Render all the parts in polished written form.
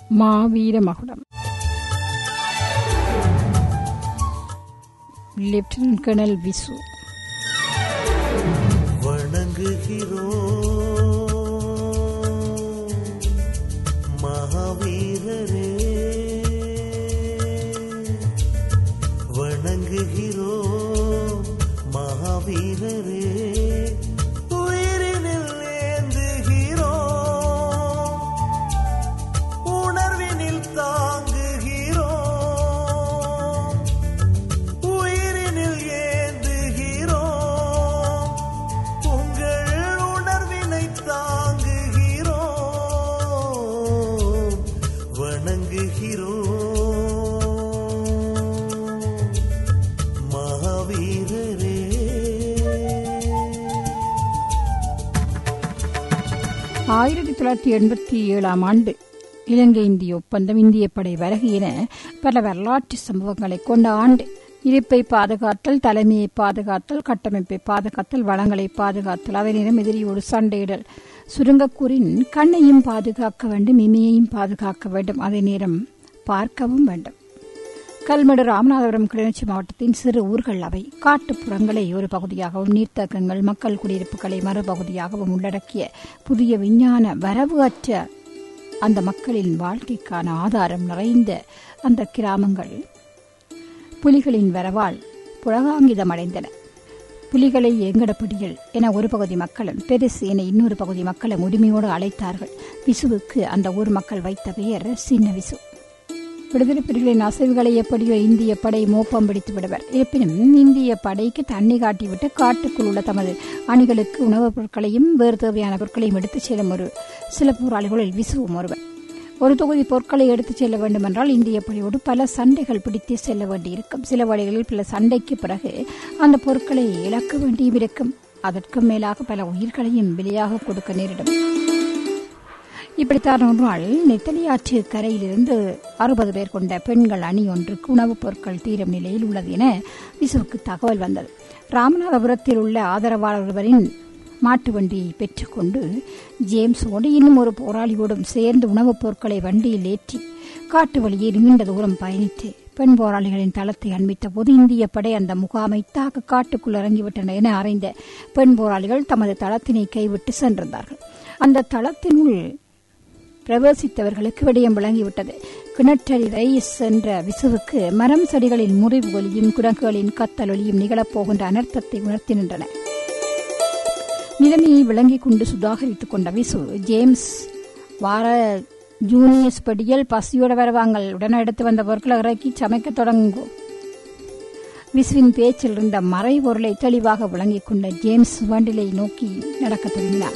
மாவீர மகுடம். Lieutenant colonel Visu. வணங்குகிறோம் மகாவீரரே, வணங்குகிறோம் மகாவீரரே, உயிரினில் ஏந்துகிறோம், உணர்வினில் தாங்குகிறோம், உயிரினில் ஏந்துகிறோம், உங்கள் உணர்வினை தாங்குகிறோம், வணங்குகிறோம் மகாவீரரே. 1987 ஆண்டு இலங்கை இந்திய ஒப்பந்தம், இந்திய படை வருகை என பல வரலாற்று சம்பவங்களை கொண்ட ஆண்டு. இருப்பை பாதுகாத்தல், தலைமையை பாதுகாத்தல், கட்டமைப்பை பாதுகாத்தல், வளங்களை பாதுகாத்தல், அதே நேரம் எதிரியோடு சண்டையிடல். சுருங்கக்கூறின் கண்ணையும் பாதுகாக்க வேண்டும், இமையையும் பாதுகாக்க வேண்டும், அதே நேரம் பார்க்கவும் வேண்டும். கல்மடு ராமநாதபுரம் கிளிநொச்சி மாவட்டத்தின் சிறு ஊர்கள் அவை. காட்டுப்புறங்களை ஒரு பகுதியாகவும், நீர்த்தேக்கங்கள், மக்கள் குடியிருப்புகளை மறுபகுதியாகவும் உள்ளடக்கிய புதிய விஞ்ஞான வரவு அற்ற அந்த மக்களின் வாழ்க்கைக்கான ஆதாரம் நிறைந்த அந்த கிராமங்கள் புலிகளின் வரவால் புலகாங்கிதமடைந்தன. புலிகளை எங்கடப்பிடிகள் என ஒரு பகுதி மக்களும், பெருசு என இன்னொரு பகுதி மக்களும் உரிமையோடு அழைத்தார்கள். விசுவுக்கு அந்த ஊர் மக்கள் வைத்த பெயர் சின்ன விசு. விடுதலை புலிகளின் அசைவுகளை எப்படியோ இந்திய படை மோப்பம் பிடித்து விடுவர். இருப்பினும் இந்திய படைக்கு தண்ணி காட்டிவிட்டு காட்டுக்குள் உள்ள தமது அணிகளுக்கு உணவுப் பொருட்களையும் வேறு தேவையான பொருட்களையும் எடுத்துச் செல்லும் ஒரு சில போராளிகளில் விசுவும் ஒருவர். ஒரு தொகுதி பொருட்களை எடுத்துச் செல்ல வேண்டும் என்றால் இந்திய படையோடு பல சண்டைகள் பிடித்து செல்ல வேண்டியிருக்கும். சில வழிகளில் பல சண்டைக்கு பிறகு அந்த பொருட்களை இழக்க வேண்டியும் இருக்கும். அதற்கும் மேலாக பல உயிர்களையும் விலையாக கொடுக்க நேரிடும். இப்படித்தான் ஒரு நாள் நெத்தலியாற்று கரையிலிருந்து 60 பேர் கொண்ட பெண்கள் அணி ஒன்றுக்கு உணவுப் பொருட்கள் தீரும் நிலையில் உள்ளது என விசுவுக்கு தகவல் வந்தது. ராமநாதபுரத்தில் உள்ள ஆதரவாளர் ஒருவரின் மாட்டு வண்டியை பெற்றுக்கொண்டு ஜேம்ஸோடு இன்னும் ஒரு போராளியோடும் சேர்ந்து உணவுப் பொருட்களை வண்டியில் ஏற்றி காட்டு வழியே நீண்ட தூரம் பயணித்து பெண் போராளிகளின் தளத்தை அண்மித்த போது இந்திய படை அந்த முகாமை தாக்க காட்டுக்குள் இறங்கிவிட்டன என அறிந்த பெண் போராளிகள் தமது தளத்தினை கைவிட்டு சென்றிருந்தார்கள். அந்த தளத்தினுள் பிரவேசித்தவர்களுக்கு விடயம் விளங்கிவிட்டது. கிணற்றறி ரைஸ் என்ற விசுவுக்கு மரம் செடிகளின் முறிவு ஒலியும் குரங்குகளின் கத்தல் ஒலியும் நிகழப்போகின்ற அனர்த்தத்தை உணர்த்தி நின்றன. நிலைமையை விளங்கிக் கொண்டு சுதாகரித்துக் கொண்ட விசு, ஜேம்ஸ் வார ஜூனியர்ஸ் படியில் பசியோட வருவாங்கள், உடனே எடுத்து வந்த பொருட்களை இறக்கி சமைக்க தொடங்கும். விசுவின் பேச்சில் இருந்த மறை பொருளை தெளிவாக விளங்கிக் கொண்ட ஜேம்ஸ் வண்டிலை நோக்கி நடக்க தொடங்கினார்.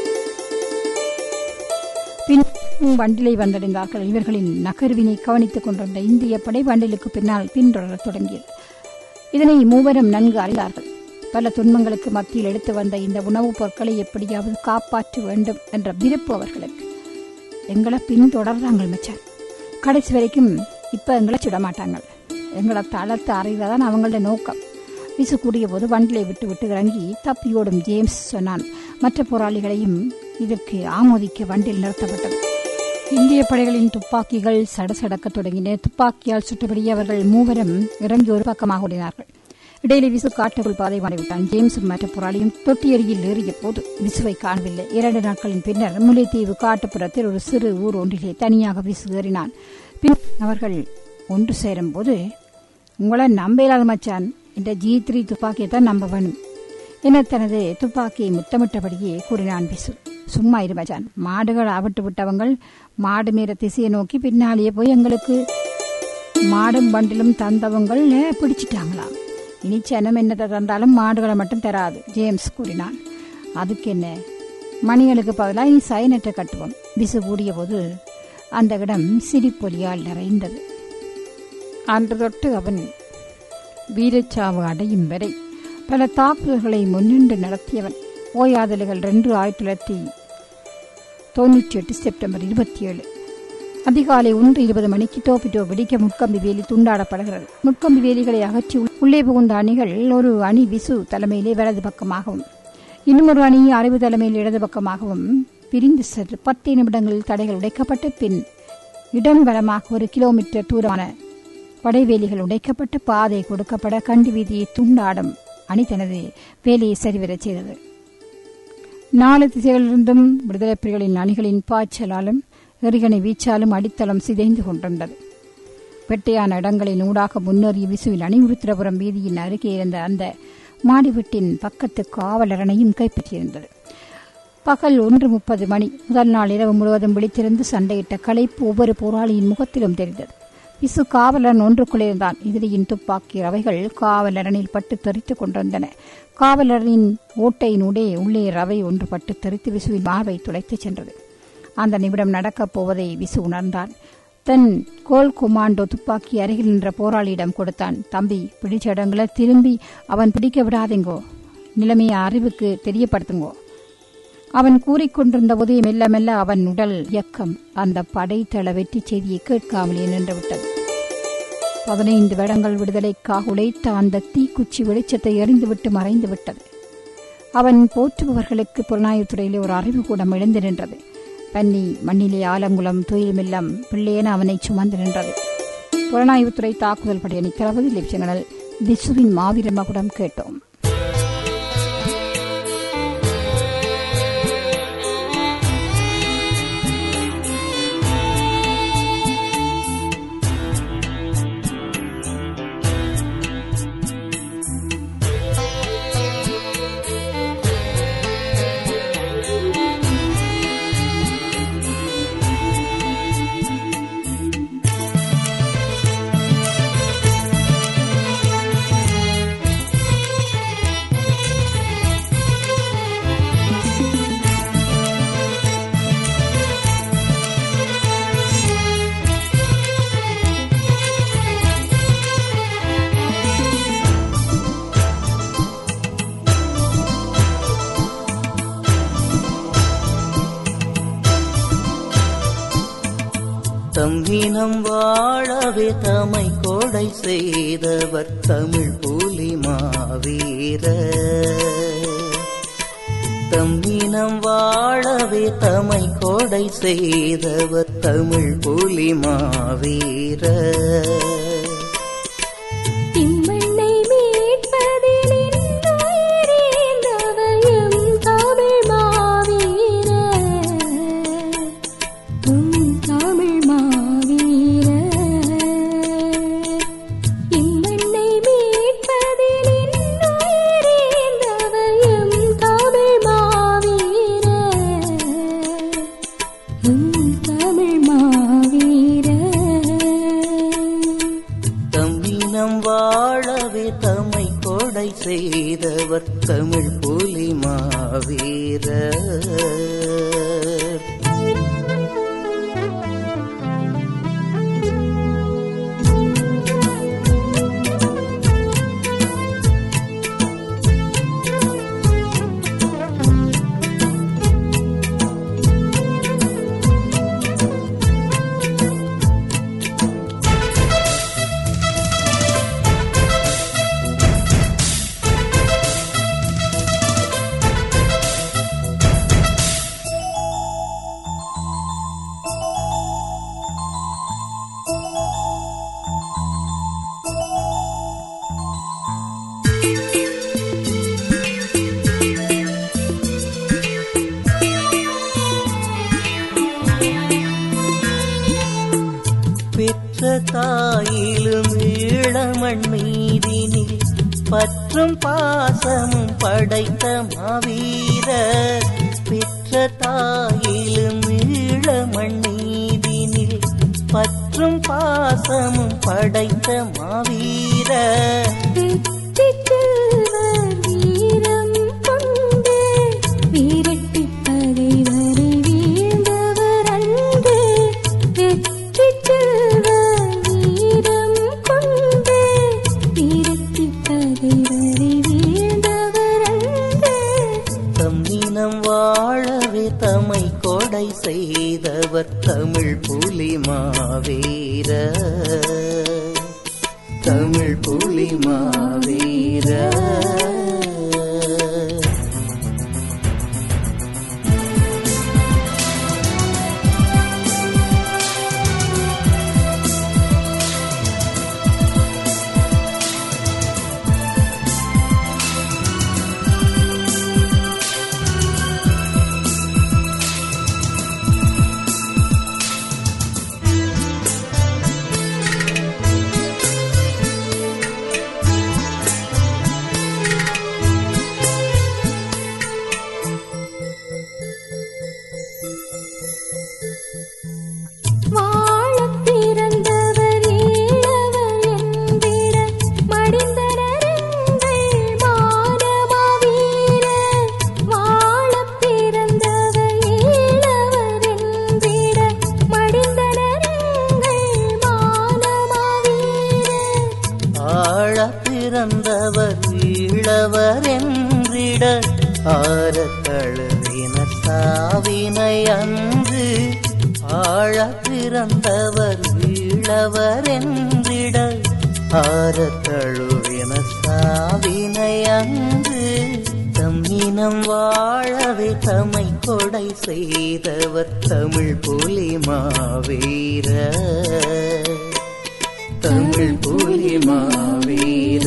பின் வண்டிலை வந்தடைந்தார்கள். இவர்களின் நகர்வினை கவனித்துக் கொண்டிருந்த இந்திய படை வண்டிலுக்கு பின்னால் பின்தொடரத் தொடங்கியது. இதனை மூவரும் நன்கு அறிந்தார்கள். பல துன்பங்களுக்கு மத்தியில் எடுத்து வந்த இந்த உணவுப் பொருட்களை எப்படியாவது காப்பாற்ற வேண்டும் என்ற விருப்பு அவர்களுக்கு. எங்களை பின்தொடர்றாங்க மச்சான், கடைசி வரைக்கும் இப்ப எங்களை சுடமாட்டாங்க, எங்களை தளர்த்து அறிவதான் அவங்களோட நோக்கம். விசு கூடிய போது வண்டிலை விட்டு விட்டு இறங்கி தப்பியோடும் ஜேம்ஸ் சொன்னான். மற்ற போராளிகளையும் இதற்கு ஆமோதிக்க வண்டில் நிறுத்தப்பட்டது. இந்திய படைகளின் துப்பாக்கிகள் சடசடக்க தொடங்கின. துப்பாக்கியால் சுட்டபடி அவர்கள் மூவரும் இறங்கி ஒரு பக்கமாக ஓடினார்கள். இடையிலே விசு காட்டுக்குள் பாதை மாறிவிட்டான். ஜேம்ஸும் மற்ற போராளியும் தொட்டியடியில் ஏறிய போது விசுவை காணவில்லை. 2 நாட்களின் பின்னர் முல்லைத்தீவு காட்டுப்புறத்தில் ஒரு சிறு ஊர் ஒன்றிலே தனியாக விசு ஏறினான். பின் அவர்கள் ஒன்று சேரும் போது, உங்களை நம்ப இல்லாத மச்சான், இந்த G3 துப்பாக்கியை தான் நம்ப வேணும் என தனது துப்பாக்கியை முத்தமிட்டபடியே கூறினான் விசு. சும்மா இரு மச்சான், மாடுகள் ஆவிட்டு விட்டவங்கள் மாடு மீற திசையை நோக்கி பின்னாலேயே போய் எங்களுக்கு மாடும் வண்டிலும் தந்தவங்கள் பிடிச்சிட்டாங்களாம். இனி சனம் என்னத்தை தந்தாலும் மாடுகளை மட்டும் தராது, ஜேம்ஸ் கூறினான். அதுக்கு என்ன, மணிகளுக்கு பதிலாக இனி சைனற்ற கட்டுவோம். விசு கூடிய போது அந்த இடம் சிரிப்பொலியால் நிறைந்தது. அன்று தொட்டு அவன் வீரச்சாவு அடையும் வரை பல தாக்குதல்களை முன்னின்று நடத்தியவன். ஓயாதலைகள் 1998 செப்டம்பர் 27 அதிகாலை 1:20 மணிக்கு டோபிட்டோ வெடிக்க முட்கம்பி வேலி துண்டாடப்படுகிறது. முட்கம்பி வேலிகளை அகற்றி உள்ளே புகுந்த அணிகள் ஒரு அணி விசு தலைமையிலே வலது பக்கமாகவும், இன்னும் ஒரு அணி அறிவு தலைமையில் இடது பக்கமாகவும் பிரிந்து சென்று 10 நிமிடங்களில் தடைகள் உடைக்கப்பட்டு பின் இடம் வலமாக 1 கிலோமீட்டர் தூரமான படைவேலிகள் உடைக்கப்பட்டு பாதை கொடுக்கப்பட கண்டி வீதியை துண்டாடும் அணி தனது வேலையை சரிவரச் செய்தது. 4 திசைகளிலிருந்தும் விடுதலை புலிகளின் அணிகளின் பாய்ச்சலாலும் எறிகணை வீச்சாலும் அடித்தளம் சிதைந்து கொண்டிருந்தது. வெட்டையான இடங்களின் ஊடாக முன்னேறிய விசுவில் அணி உருத்திரபுரம் வீதியின் அருகே இருந்த அந்த மாடிவீட்டின் பக்கத்து காவலரணையும் கைப்பற்றியிருந்தது. பகல் 1:30 மணி. முதல் நாள் இரவு முழுவதும் விழித்திருந்து சண்டையிட்ட களைப்பு ஒவ்வொரு போராளியின் முகத்திலும் தெரிந்தது. விசு காவலன் ஒன்றுக்குள்ளிருந்தான். எதிரியின் துப்பாக்கி ரவைகள் காவலரனில் பட்டு தெரித்துக் கொண்டிருந்தன. காவலரின் ஓட்டையினூடே உள்ளே ரவை ஒன்று பட்டு தெரித்து விசுவின் மார்பை துளைத்துச் சென்றது. அந்த நிமிடம் நடக்கப் போவதை விசு உணர்ந்தான். தன் கோல் கொமாண்டோ துப்பாக்கி அருகில் நின்ற போராளியிடம் கொடுத்தான். தம்பி, பிடிச்ச இடங்களை திரும்பி அவன் பிடிக்க விடாதீங்கோ, நிலைமையை அறிவுக்கு தெரியப்படுத்துங்கோ. அவன் கூறிக்கொண்டிருந்த போதே மெல்ல மெல்ல அவன் உடல் இயக்கம் அந்த படைத்தள வெற்றி செய்தியை கேட்காமலே நின்றுவிட்டது. 15 வருடங்கள் விடுதலைக்காக உழைத்த அந்த தீக்குச்சி வெளிச்சத்தை எறிந்துவிட்டு மறைந்து விட்டது. அவன் போற்றுபவர்களுக்கு புலனாய்வுத்துறையிலே ஒரு அறிவு கூடம் எழுந்து நின்றது. பன்னி மண்ணிலே ஆலங்குளம் துயிலுமில்லம் பிள்ளையென அவனை சுமந்து நின்றது. புலனாய்வுத்துறை தாக்குதல் படையணி தளபதி லெப்டினல் விசுவின் மாவீர மகுடம் கேட்டோம். தம்மினம் வாழவே தமை கோடை செய்தவர் தமிழ் புலி மாவீர. தம்மினம் வாழவே தமை கோடை செய்தவர் தமிழ் புலி மாவீர. செய்தவர் தமிழ் புலி மாவீர. தாயிலும் ஈழமண் மீதினில் பற்றும் பாசமும் படைத்த மாவீர. பெற்ற தாயிலும் ஈழமண் மீதினில் பற்றும் பாசமும் படைத்த மாவீர. செய்தவர் தமிழ் புலி மாவீர. தமிழ் புலி மாவீர. பிறந்தவர் ஈழவர் என்றிட ஆரத்தழுவின சாவினை அங்கு தம்மினம் வாழவே தமை கொடை செய்தவர் தமிழ் புலி மாவீர தமிழ் புலி மாவீர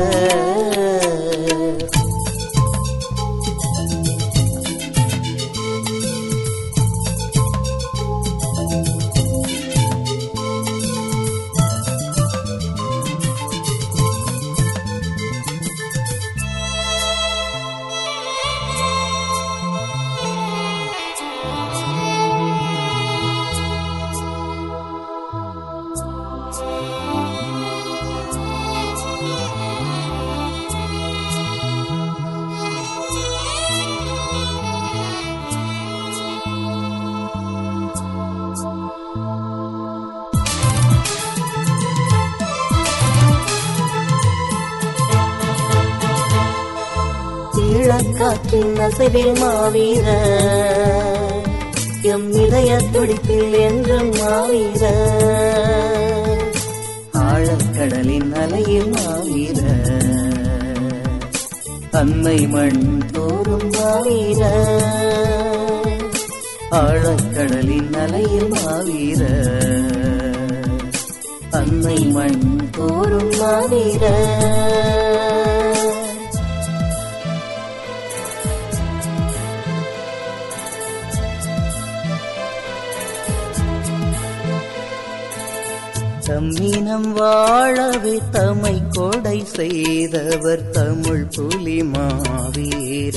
இளக்காற்றின் அசைவில் மாவீர எம் இதய துடிப்பில் என்றும் மாவீர ஆழக்கடலின் அலையில் மாவீர அன்னை மண் தோறும் மாவீர ஆழக்கடலின் அலையில் மாவீர அன்னை மண் தோறும் மாவீர தம்மினம் வாழவே தமை கொடை செய்தவர் தமிழ் புலி மாவீர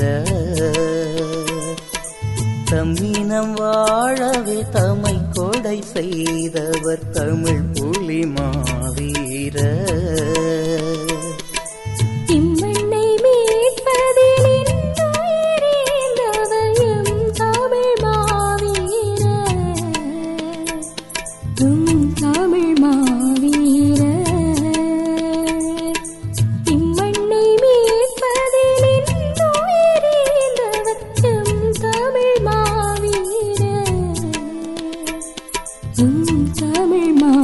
தம்மினம் வாழவே தமை கொடை செய்தவர் தமிழ் புலி மாவீர தமிழ்